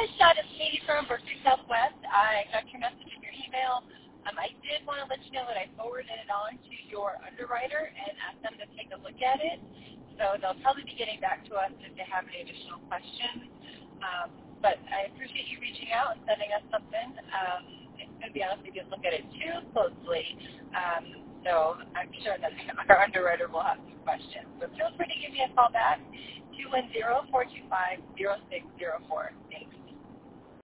Hi, Sean. It's Katie from Berkeley Southwest. I got your message in your email. I did want to let you know that I forwarded it on to your underwriter and asked them to take a look at it. So they'll probably be getting back to us if they have any additional questions. But I appreciate you reaching out and sending us something. To be honest, we didn't look at it too closely. So I'm sure that our underwriter will have some questions. So feel free to give me a call back, 210-425-0604. Thanks.